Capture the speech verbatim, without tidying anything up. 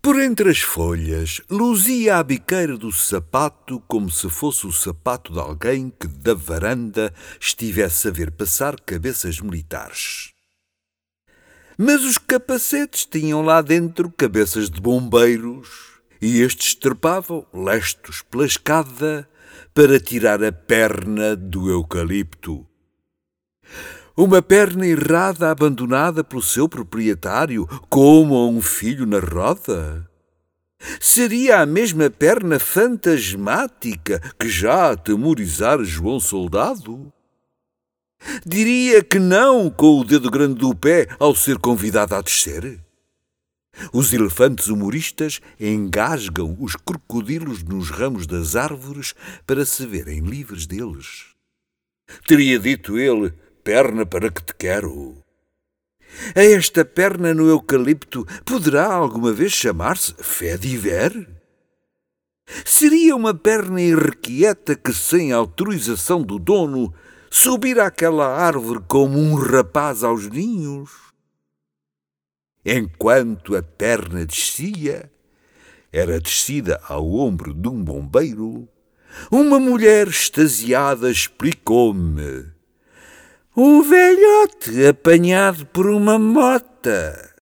Por entre as folhas, luzia a biqueira do sapato como se fosse o sapato de alguém que da varanda estivesse a ver passar cabeças militares. Mas os capacetes tinham lá dentro cabeças de bombeiros e estes trepavam, lestos pela escada, para tirar a perna do eucalipto. Uma perna errada abandonada pelo seu proprietário, como a um filho na roda? Seria a mesma perna fantasmática que já atemorizara João Soldado? Diria que não com o dedo grande do pé ao ser convidado a descer? Os elefantes humoristas engasgam os crocodilos nos ramos das árvores para se verem livres deles. Teria dito ele: perna para que te quero. A esta perna no eucalipto poderá alguma vez chamar-se fé diver? Seria uma perna irrequieta que, sem autorização do dono, subir àquela árvore como um rapaz aos ninhos? Enquanto a perna descia, era descida ao ombro de um bombeiro, uma mulher extasiada explicou-me: um velhote apanhado por uma mota.